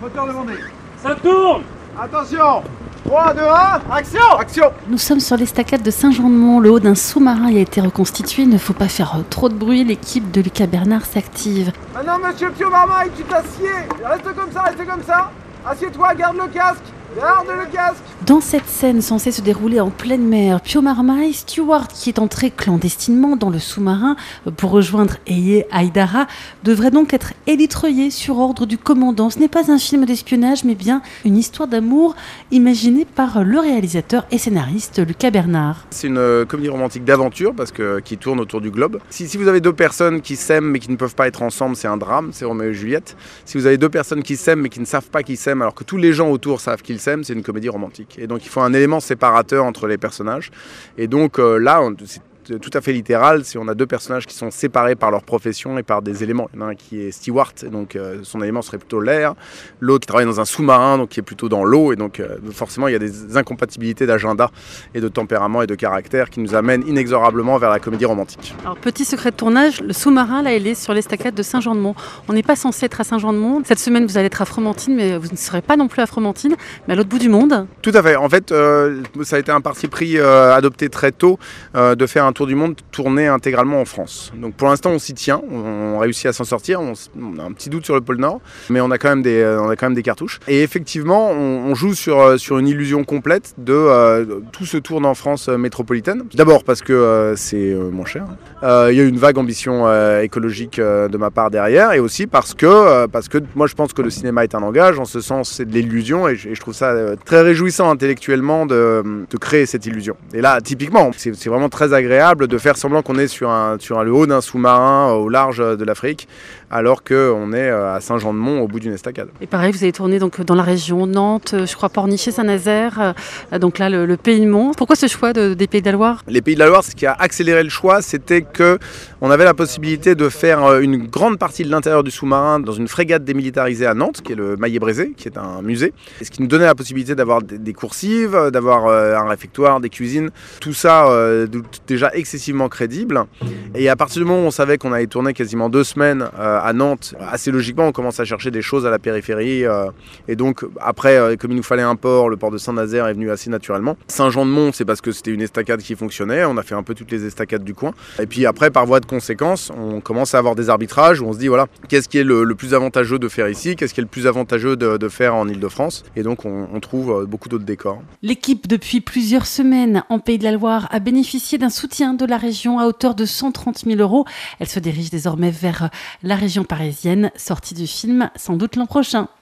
Moteur demandé. Ça tourne! Attention 3, 2, 1, action! Action! Nous sommes sur l'estacade de Saint-Jean-de-Mont. Le haut d'un sous-marin y a été reconstitué. Il ne faut pas faire trop de bruit. L'équipe de Lucas Bernard s'active. Maintenant, monsieur Pio Marmaille, tu t'assieds. Reste comme ça, reste comme ça. Assieds-toi, garde le casque. Garde le casque. Dans cette scène censée se dérouler en pleine mer, Pio Marmaille, Stewart, qui est entré clandestinement dans le sous-marin pour rejoindre Eye Haïdara, devrait donc être élitreillé sur ordre du commandant. Ce n'est pas un film d'espionnage, mais bien une histoire d'amour imaginée par le réalisateur et scénariste Lucas Bernard. C'est une comédie romantique d'aventure qui tourne autour du globe. Si vous avez deux personnes qui s'aiment mais qui ne peuvent pas être ensemble, c'est un drame, c'est Roméo et Juliette. Si vous avez deux personnes qui s'aiment mais qui ne savent pas qu'ils s'aiment alors que tous les gens autour savent qu'ils s'aiment, c'est une comédie romantique. Et donc il faut un élément séparateur entre les personnages. Et donc là, c'est tout à fait littéral si on a deux personnages qui sont séparés par leur profession et par des éléments. Il y en a un qui est steward, et donc son élément serait plutôt l'air. L'autre qui travaille dans un sous-marin, donc qui est plutôt dans l'eau. Et donc forcément, il y a des incompatibilités d'agenda et de tempérament et de caractère qui nous amènent inexorablement vers la comédie romantique. Alors, petit secret de tournage, le sous-marin, là, il est sur l'estacade de Saint-Jean-de-Mont. On n'est pas censé être à Saint-Jean-de-Mont. Cette semaine, vous allez être à Fromentine, mais vous ne serez pas non plus à Fromentine, mais à l'autre bout du monde. Tout à fait. En fait, ça a été un parti pris adopté très tôt de faire un tour du monde tourné intégralement en France. Donc pour l'instant, on s'y tient. On réussit à s'en sortir. On a un petit doute sur le pôle Nord, mais on a quand même des cartouches. Et effectivement, on joue sur une illusion complète de tout se tourne en France métropolitaine. D'abord parce que c'est moins cher. Il y a une vague ambition écologique de ma part derrière, et aussi parce que moi je pense que le cinéma est un langage. En ce sens, c'est de l'illusion, et je trouve ça très réjouissant intellectuellement de créer cette illusion. Et là, typiquement, c'est vraiment très agréable de faire semblant qu'on est sur le haut d'un sous-marin au large de l'Afrique, alors qu'on est à Saint-Jean-de-Mont au bout d'une estacade. Et pareil, vous avez tourné donc dans la région Nantes, je crois Pornichet, Saint-Nazaire, donc là le Pays de Mont. Pourquoi ce choix des Pays de la Loire ? Les Pays de la Loire, ce qui a accéléré le choix, c'était qu'on avait la possibilité de faire une grande partie de l'intérieur du sous-marin dans une frégate démilitarisée à Nantes, qui est le Maillet-Brézé, qui est un musée, et ce qui nous donnait la possibilité d'avoir des coursives, d'avoir un réfectoire, des cuisines, tout ça déjà excessivement crédible. Et à partir du moment où on savait qu'on allait tourner quasiment 2 semaines à Nantes, assez logiquement on commence à chercher des choses à la périphérie, et donc après, comme il nous fallait un port, le port de Saint-Nazaire est venu assez naturellement. Saint-Jean-de-Mont, c'est parce que c'était une estacade qui fonctionnait, on a fait un peu toutes les estacades du coin, et puis après, par voie de conséquence, on commence à avoir des arbitrages où on se dit voilà, qu'est-ce qui est le plus avantageux de faire ici, qu'est-ce qui est le plus avantageux de faire en Île-de-France, et donc on trouve beaucoup d'autres décors. L'équipe, depuis plusieurs semaines en Pays de la Loire, a bénéficié d'un soutien de la région à hauteur de 130 000 €. Elle se dirige désormais vers la région parisienne, sortie du film sans doute l'an prochain.